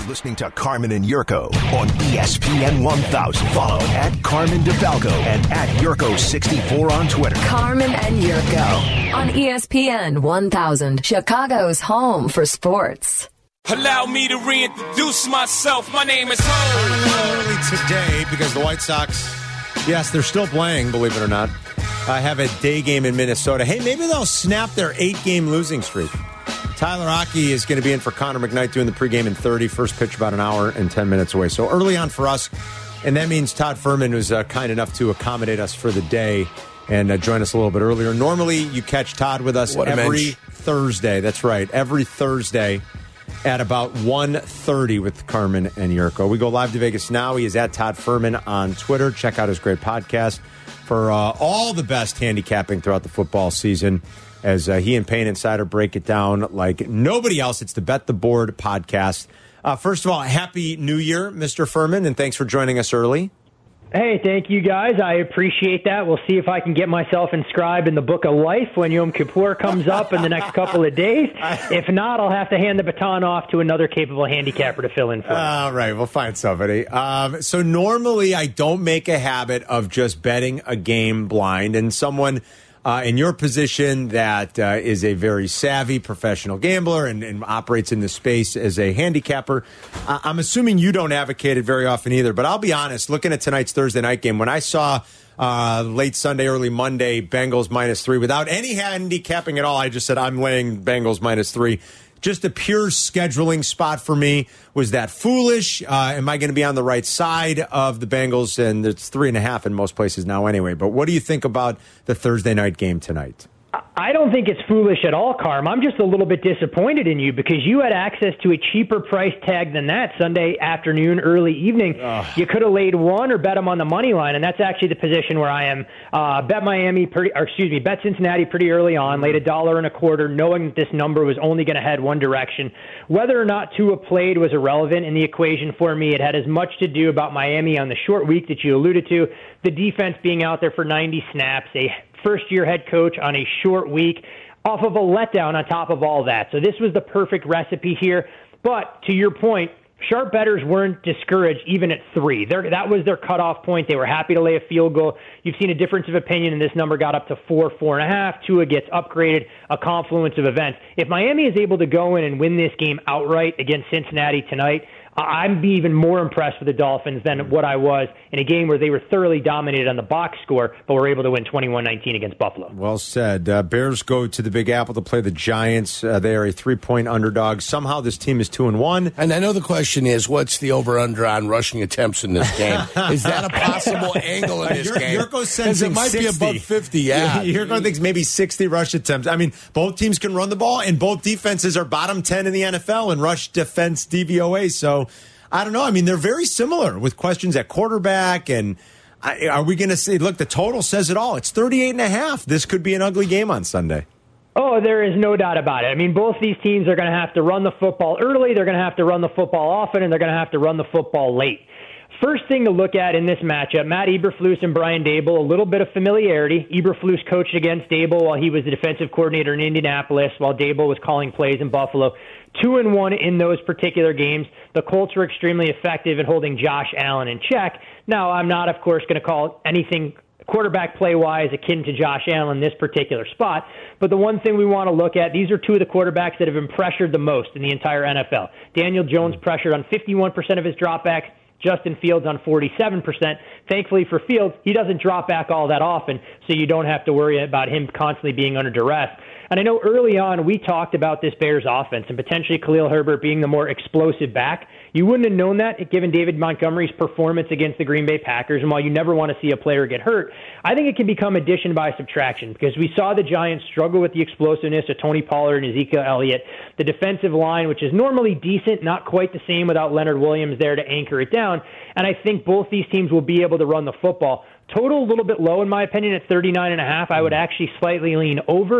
listening to Carmen and Yurko on ESPN 1000. Follow at Carmen DeFalco and at Yurko64 on Twitter. Carmen and Yurko on ESPN 1000, Chicago's home for sports. Allow me to reintroduce myself. My name is Ho. Early today because the White Sox, yes, they're still playing, believe it or not. Have a day game in Minnesota. Hey, maybe they'll snap their 8-game losing streak. Tyler Aki is going to be in for Connor McKnight doing the pregame in 30. First pitch about an hour and 10 minutes away. So early on for us. And that means Todd Furman was kind enough to accommodate us for the day and join us a little bit earlier. Normally, you catch Todd with us every Thursday. That's right. Every Thursday at about 1:30 with Carmen and Yurko. We go live to Vegas now. He is at Todd Furman on Twitter. Check out his great podcast for all the best handicapping throughout the football season as he and Payne Insider break it down like nobody else. It's the Bet the Board podcast. First of all, Happy New Year, Mr. Furman, and thanks for joining us early. Hey, thank you, guys. I appreciate that. We'll see if I can get myself inscribed in the Book of Life when Yom Kippur comes up in the next couple of days. If not, I'll have to hand the baton off to another capable handicapper to fill in for me. All right, we'll find somebody. So normally I don't make a habit of just betting a game blind, and someone in your position that is a very savvy professional gambler and operates in the space as a handicapper, I'm assuming you don't advocate it very often either. But I'll be honest, looking at tonight's Thursday night game, when I saw late Sunday, early Monday, Bengals -3, without any handicapping at all, I just said I'm laying Bengals -3. Just a pure scheduling spot for me. Was that foolish? Am I going to be on the right side of the Bengals? And it's 3.5 in most places now anyway. But what do you think about the Thursday night game tonight? I don't think it's foolish at all, Carm. I'm just a little bit disappointed in you because you had access to a cheaper price tag than that Sunday afternoon, early evening. You could have laid one or bet them on the money line, and that's actually the position where I am. Bet Cincinnati pretty early on, laid $1.25, knowing that this number was only going to head one direction. Whether or not Tua played was irrelevant in the equation for me. It had as much to do about Miami on the short week that you alluded to, the defense being out there for 90 snaps, a first-year head coach on a short week, off of a letdown on top of all that. So this was the perfect recipe here. But to your point, sharp bettors weren't discouraged even at 3. That was their cutoff point. They were happy to lay a field goal. You've seen a difference of opinion, and this number got up to 4, 4.5. Tua gets upgraded, a confluence of events. If Miami is able to go in and win this game outright against Cincinnati tonight, I'd be even more impressed with the Dolphins than what I was in a game where they were thoroughly dominated on the box score, but were able to win 21-19 against Buffalo. Well said. Bears go to the Big Apple to play the Giants. They are a 3-point underdog. Somehow this team is 2-1. And I know the question is, what's the over-under on rushing attempts in this game? Is that a possible angle in this game? Yurko's sensing it might 60. be above 50, yeah. Yurko thinks maybe 60 rush attempts. I mean, both teams can run the ball, and both defenses are bottom 10 in the NFL in rush defense DVOA, so I don't know. I mean, they're very similar with questions at quarterback. And are we going to say, look, the total says it all. It's 38.5. This could be an ugly game on Sunday. Oh, there is no doubt about it. I mean, both these teams are going to have to run the football early. They're going to have to run the football often, and they're going to have to run the football late. First thing to look at in this matchup, Matt Eberflus and Brian Daboll, a little bit of familiarity. Eberflus coached against Daboll while he was the defensive coordinator in Indianapolis, while Daboll was calling plays in Buffalo. 2-1 in those particular games. The Colts were extremely effective in holding Josh Allen in check. Now, I'm not, of course, going to call anything quarterback play-wise akin to Josh Allen in this particular spot, but the one thing we want to look at, these are two of the quarterbacks that have been pressured the most in the entire NFL. Daniel Jones pressured on 51% of his dropbacks. Justin Fields on 47%. Thankfully for Fields, he doesn't drop back all that often, so you don't have to worry about him constantly being under duress. And I know early on we talked about this Bears offense and potentially Khalil Herbert being the more explosive back. You wouldn't have known that given David Montgomery's performance against the Green Bay Packers. And while you never want to see a player get hurt, I think it can become addition by subtraction because we saw the Giants struggle with the explosiveness of Tony Pollard and Ezekiel Elliott. The defensive line, which is normally decent, not quite the same without Leonard Williams there to anchor it down. And I think both these teams will be able to run the football. Total a little bit low in my opinion at 39.5. I would actually slightly lean over.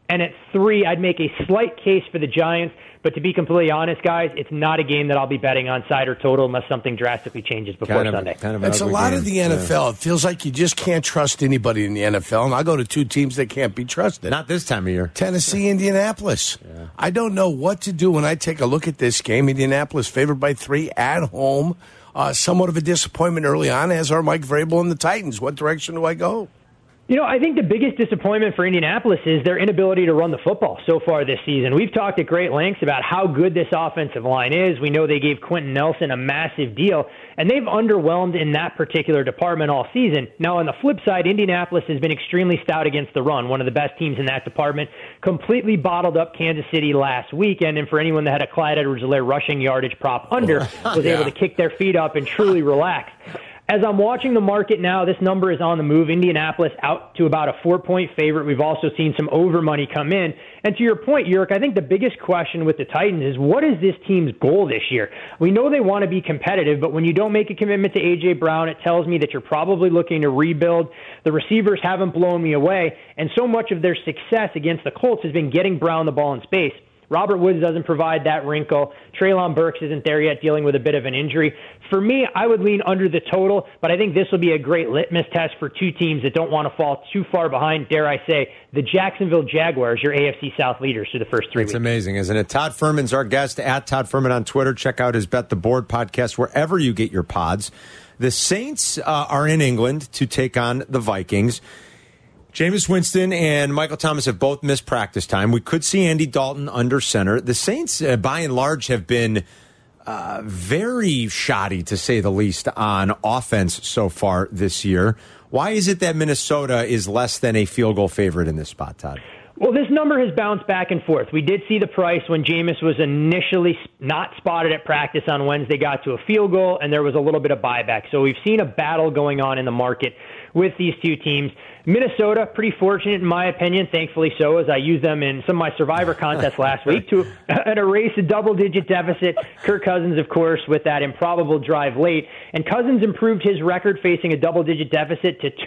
And at 3, I'd make a slight case for the Giants. But to be completely honest, guys, it's not a game that I'll be betting on side or total unless something drastically changes before Sunday. It's a lot of the NFL. Yeah. It feels like you just can't trust anybody in the NFL. And I'll go to 2 teams that can't be trusted. Not this time of year. Tennessee, Indianapolis. Yeah. I don't know what to do when I take a look at this game. Indianapolis favored by 3 at home. Somewhat of a disappointment early on, as are Mike Vrabel and the Titans. What direction do I go? I think the biggest disappointment for Indianapolis is their inability to run the football so far this season. We've talked at great lengths about how good this offensive line is. We know they gave Quentin Nelson a massive deal, and they've underwhelmed in that particular department all season. Now, on the flip side, Indianapolis has been extremely stout against the run, one of the best teams in that department, completely bottled up Kansas City last weekend, and for anyone that had a Clyde Edwards-Helaire rushing yardage prop under, was able to kick their feet up and truly relax. As I'm watching the market now, this number is on the move. Indianapolis out to about a 4-point favorite. We've also seen some over money come in. And to your point, Yerk, I think the biggest question with the Titans is what is this team's goal this year? We know they want to be competitive, but when you don't make a commitment to A.J. Brown, it tells me that you're probably looking to rebuild. The receivers haven't blown me away, and so much of their success against the Colts has been getting Brown the ball in space. Robert Woods doesn't provide that wrinkle. Treylon Burks isn't there yet, dealing with a bit of an injury. For me, I would lean under the total, but I think this will be a great litmus test for 2 teams that don't want to fall too far behind, dare I say, the Jacksonville Jaguars, your AFC South leaders through the first 3 weeks. It's amazing, isn't it? Todd Furman's our guest, at Todd Furman on Twitter. Check out his Bet the Board podcast wherever you get your pods. The Saints are in England to take on the Vikings. Jameis Winston and Michael Thomas have both missed practice time. We could see Andy Dalton under center. The Saints, by and large, have been very shoddy, to say the least, on offense so far this year. Why is it that Minnesota is less than a field goal favorite in this spot, Todd? Well, this number has bounced back and forth. We did see the price when Jameis was initially not spotted at practice on Wednesday, got to a field goal, and there was a little bit of buyback. So we've seen a battle going on in the market with these 2 teams. Minnesota, pretty fortunate in my opinion, thankfully so, as I used them in some of my Survivor contests last week to erase a double-digit deficit. Kirk Cousins, of course, with that improbable drive late. And Cousins improved his record facing a double-digit deficit to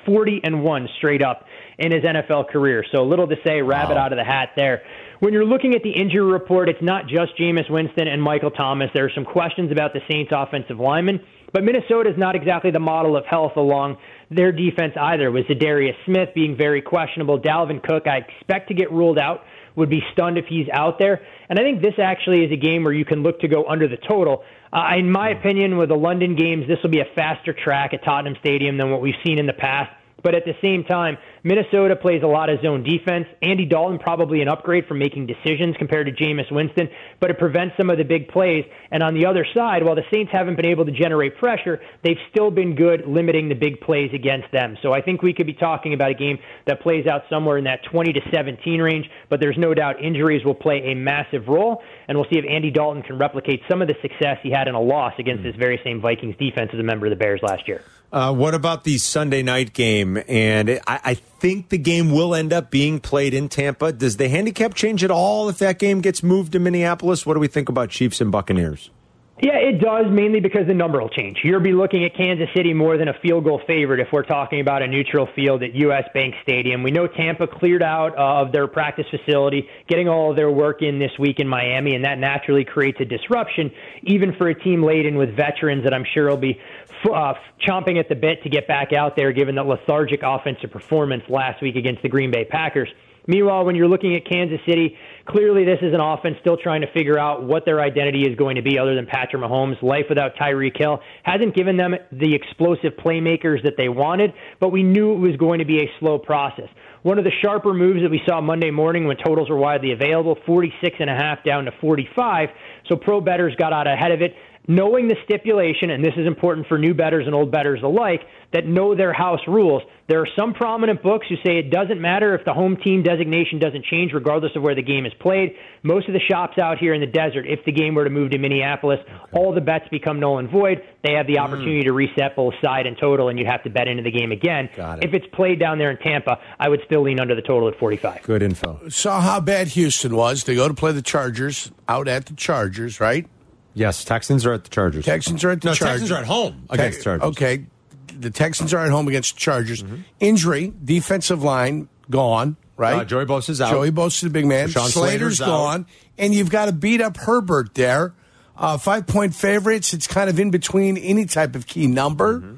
240-1 straight up in his NFL career. So little to say, rabbit out of the hat there. When you're looking at the injury report, it's not just Jameis Winston and Michael Thomas. There are some questions about the Saints' offensive linemen, but Minnesota is not exactly the model of health along their defense either, with Zadarius Smith being very questionable. Dalvin Cook, I expect to get ruled out, would be stunned if he's out there. And I think this actually is a game where you can look to go under the total. In my opinion, with the London games, this will be a faster track at Tottenham Stadium than what we've seen in the past. But at the same time, Minnesota plays a lot of zone defense. Andy Dalton probably an upgrade for making decisions compared to Jameis Winston, but it prevents some of the big plays. And on the other side, while the Saints haven't been able to generate pressure, they've still been good limiting the big plays against them. So I think we could be talking about a game that plays out somewhere in that 20-17 range, but there's no doubt injuries will play a massive role, and we'll see if Andy Dalton can replicate some of the success he had in a loss against this very same Vikings defense as a member of the Bears last year. What about the Sunday night game? And I think the game will end up being played in Tampa. Does the handicap change at all if that game gets moved to Minneapolis? What do we think about Chiefs and Buccaneers? Yeah, it does, mainly because the number will change. You'll be looking at Kansas City more than a field goal favorite if we're talking about a neutral field at U.S. Bank Stadium. We know Tampa cleared out of their practice facility, getting all of their work in this week in Miami, and that naturally creates a disruption, even for a team laden with veterans that I'm sure will be chomping at the bit to get back out there, given the lethargic offensive performance last week against the Green Bay Packers. Meanwhile, when you're looking at Kansas City, clearly this is an offense still trying to figure out what their identity is going to be other than Patrick Mahomes. Life without Tyreek Hill hasn't given them the explosive playmakers that they wanted, but we knew it was going to be a slow process. One of the sharper moves that we saw Monday morning when totals were widely available, 46.5 down to 45, so pro bettors got out ahead of it, knowing the stipulation, and this is important for new bettors and old bettors alike, that know their house rules. There are some prominent books who say it doesn't matter if the home team designation doesn't change regardless of where the game is played. Most of the shops out here in the desert, if the game were to move to Minneapolis, all the bets become null and void. They have the opportunity to reset both side and total, and you'd have to bet into the game again. If it's played down there in Tampa, I would still lean under the total at 45. Good info. Saw how bad Houston was. They go to play the Chargers, out at the Chargers, right? Yes, Texans are at the Chargers. Texans are at the Chargers. Texans are at home against Chargers. Okay, the Texans are at home against the Chargers. Injury, defensive line, gone. right? Joey Bosa's out. Joey Bosa's the big man. Rashawn Slater's gone. And you've got to beat up Herbert there. 5-point favorites. It's kind of in between any type of key number. Mm-hmm.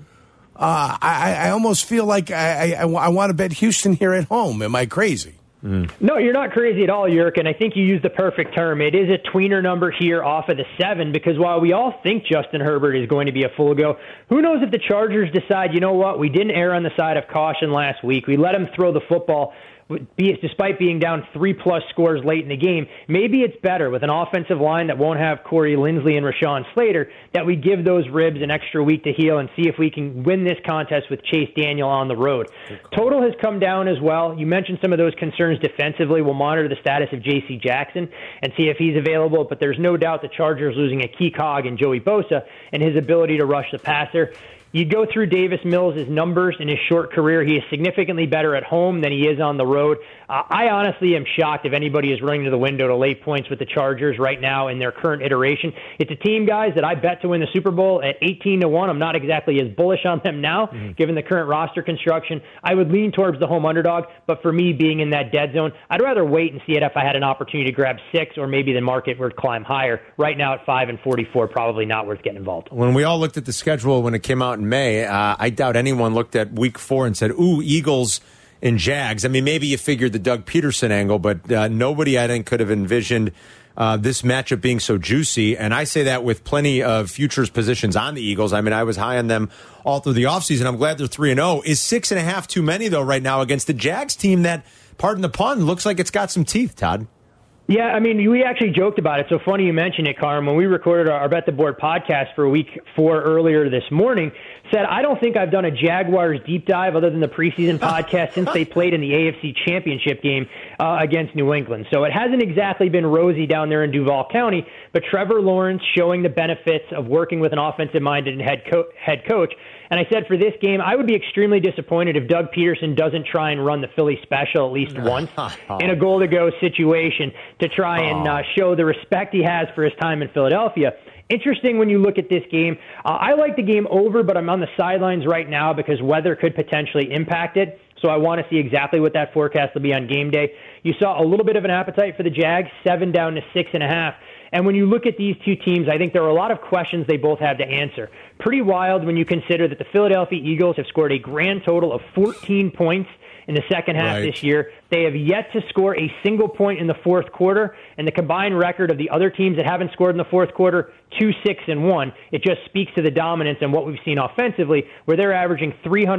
I almost feel like I want to bet Houston here at home. Am I crazy? No, you're not crazy at all, Yerk, and I think you used the perfect term. It is a tweener number here off of the 7, because while we all think Justin Herbert is going to be a full go, who knows if the Chargers decide, you know what, we didn't err on the side of caution last week. We let him throw the football despite being down 3+ scores late in the game. Maybe it's better with an offensive line that won't have Corey Linsley and Rashawn Slater that we give those ribs an extra week to heal and see if we can win this contest with Chase Daniel on the road. Total has come down as well. You mentioned some of those concerns defensively. We'll monitor the status of J.C. Jackson and see if he's available, but there's no doubt the Chargers losing a key cog in Joey Bosa and his ability to rush the passer. You go through Davis Mills' numbers in his short career. He is significantly better at home than he is on the road. I honestly am shocked if anybody is running to the window to lay points with the Chargers right now in their current iteration. It's a team, guys, that I bet to win the Super Bowl at 18-1. I'm not exactly as bullish on them now, given the current roster construction. I would lean towards the home underdog, but for me, being in that dead zone, I'd rather wait and see it if I had an opportunity to grab 6, or maybe the market would climb higher. Right now at 5-44, probably not worth getting involved. When we all looked at the schedule when it came out in May, I doubt anyone looked at Week 4 and said, ooh, Eagles and Jags. I mean, maybe you figured the Doug Peterson angle, but nobody, I think, could have envisioned this matchup being so juicy. And I say that with plenty of futures positions on the Eagles. I mean, I was high on them all through the offseason. I'm glad they're 3-0. Is 6.5 too many, though, right now against the Jags team that, pardon the pun, looks like it's got some teeth, Todd? Yeah, I mean, we actually joked about it. So funny you mentioned it, Carm. When we recorded our Bet the Board podcast for Week 4 earlier this morning, said, I don't think I've done a Jaguars deep dive other than the preseason podcast since they played in the AFC Championship game against New England. So it hasn't exactly been rosy down there in Duval County, but Trevor Lawrence showing the benefits of working with an offensive-minded head coach. And I said for this game, I would be extremely disappointed if Doug Peterson doesn't try and run the Philly special at least once in a goal-to-go situation to try and show the respect he has for his time in Philadelphia. Interesting when you look at this game. I like the game over, but I'm on the sidelines right now because weather could potentially impact it. So I want to see exactly what that forecast will be on game day. You saw a little bit of an appetite for the Jags, 7 down to 6.5. And when you look at these two teams, I think there are a lot of questions they both have to answer. Pretty wild when you consider that the Philadelphia Eagles have scored a grand total of 14 points in the second half this year. They have yet to score a single point in the fourth quarter, and the combined record of the other teams that haven't scored in the fourth quarter, 2-6-1. It just speaks to the dominance and what we've seen offensively, where they're averaging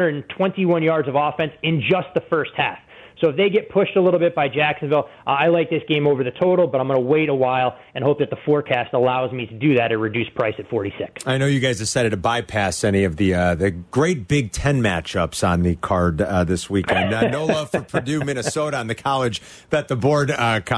321 yards of offense in just the first half. So if they get pushed a little bit by Jacksonville, I like this game over the total, but I'm going to wait a while and hope that the forecast allows me to do that at a reduced price at 46. I know you guys decided to bypass any of the great Big Ten matchups on the card this weekend. No love for Purdue, Minnesota on the College Bet the Board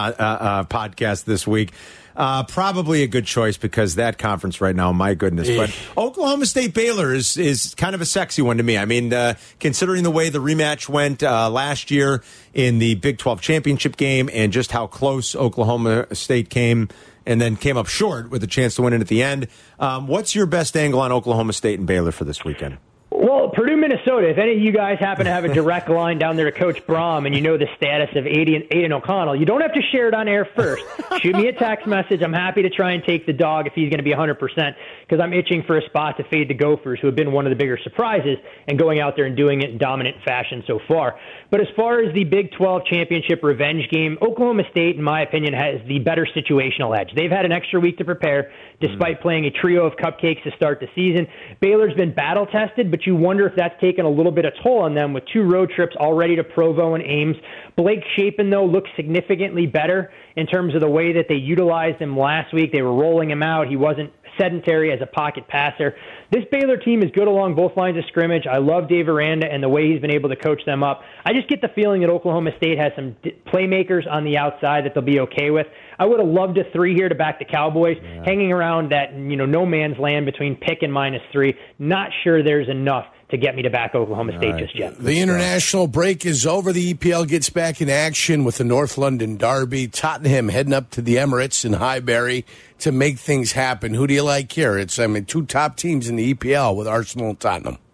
podcast this week. Probably a good choice because that conference right now, my goodness. But Oklahoma State Baylor is kind of a sexy one to me. I mean, considering the way the rematch went last year in the Big 12 championship game and just how close Oklahoma State came and then came up short with a chance to win it at the end. What's your best angle on Oklahoma State and Baylor for this weekend? Well, Purdue, Minnesota, if any of you guys happen to have a direct line down there to Coach Braum and you know the status of Aiden O'Connell, you don't have to share it on air first. Shoot me a text message. I'm happy to try and take the dog if he's going to be 100% because I'm itching for a spot to fade the Gophers, who have been one of the bigger surprises and going out there and doing it in dominant fashion so far. But as far as the Big 12 championship revenge game, Oklahoma State, in my opinion, has the better situational edge. They've had an extra week to prepare despite playing a trio of cupcakes to start the season. Baylor's been battle-tested, but you wonder if that's taken a little bit of toll on them with 2 road trips already to Provo and Ames. Blake Shapen, though, looks significantly better in terms of the way that they utilized him last week. They were rolling him out. He wasn't sedentary as a pocket passer. This Baylor team is good along both lines of scrimmage. I love Dave Aranda and the way he's been able to coach them up. I just get the feeling that Oklahoma State has some playmakers on the outside that they'll be okay with. I would have loved a 3 here to back the Cowboys, hanging around that no man's land between pick and -3. Not sure there's enough to get me to back Oklahoma State just yet. The international break is over. The EPL gets back in action with the North London Derby. Tottenham heading up to the Emirates in Highbury to make things happen. Who do you like here? It's 2 top teams in the EPL with Arsenal and Tottenham.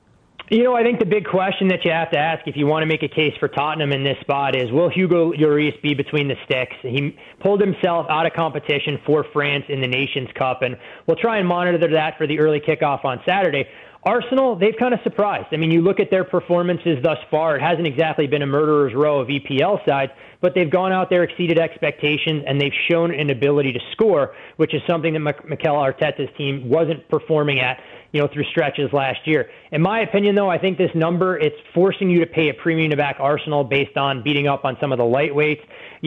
I think the big question that you have to ask if you want to make a case for Tottenham in this spot is, will Hugo Lloris be between the sticks? He pulled himself out of competition for France in the Nations Cup, and we'll try and monitor that for the early kickoff on Saturday. Arsenal, they've kind of surprised. I mean, you look at their performances thus far, it hasn't exactly been a murderer's row of EPL sides, but they've gone out there, exceeded expectations, and they've shown an ability to score, which is something that Mikel Arteta's team wasn't performing at, through stretches last year. In my opinion, though, I think this number, it's forcing you to pay a premium to back Arsenal based on beating up on some of the lightweights.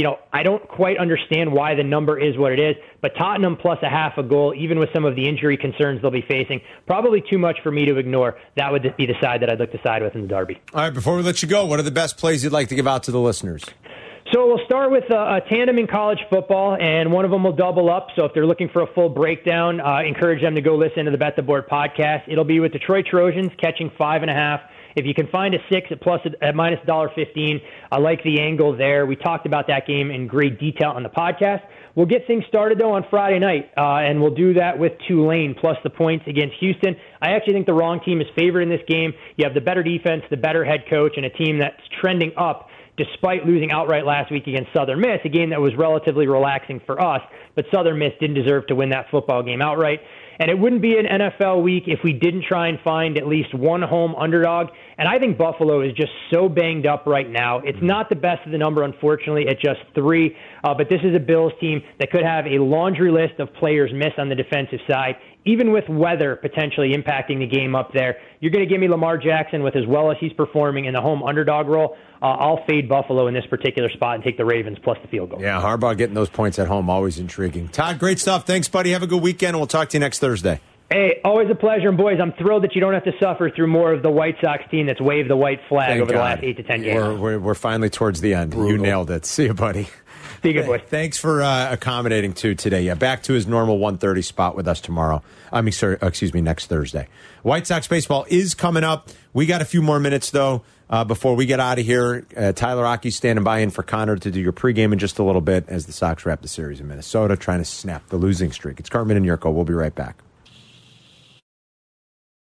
I don't quite understand why the number is what it is, but Tottenham plus a half a goal, even with some of the injury concerns they'll be facing, probably too much for me to ignore. That would be the side that I'd look to side with in the derby. All right, before we let you go, what are the best plays you'd like to give out to the listeners? So we'll start with a tandem in college football, and one of them will double up. So if they're looking for a full breakdown, encourage them to go listen to the Bet the Board podcast. It'll be with Detroit Trojans catching 5.5. If you can find a 6 at minus $1.15, I like the angle there. We talked about that game in great detail on the podcast. We'll get things started, though, on Friday night, and we'll do that with Tulane plus the points against Houston. I actually think the wrong team is favored in this game. You have the better defense, the better head coach, and a team that's trending up despite losing outright last week against Southern Miss, a game that was relatively relaxing for us, but Southern Miss didn't deserve to win that football game outright. And it wouldn't be an NFL week if we didn't try and find at least one home underdog. And I think Buffalo is just so banged up right now. It's not the best of the number, unfortunately, at just 3. But this is a Bills team that could have a laundry list of players miss on the defensive side, even with weather potentially impacting the game up there. You're going to give me Lamar Jackson with as well as he's performing in the home underdog role. I'll fade Buffalo in this particular spot and take the Ravens plus the field goal. Yeah, Harbaugh getting those points at home, always intriguing. Todd, great stuff. Thanks, buddy. Have a good weekend, and we'll talk to you next Thursday. Hey, always a pleasure. And, boys, I'm thrilled that you don't have to suffer through more of the White Sox team that's waved the white flag over the last 8 to 10 games. We're finally towards the end. Brutal. You nailed it. See you, buddy. See you, good boy. Thanks for accommodating, too, today. Yeah, back to his normal 1:30 spot with us tomorrow. Next Thursday. White Sox baseball is coming up. We got a few more minutes, though, before we get out of here. Tyler Aki's standing by in for Connor to do your pregame in just a little bit as the Sox wrap the series in Minnesota, trying to snap the losing streak. It's Carmen and Yurko. We'll be right back.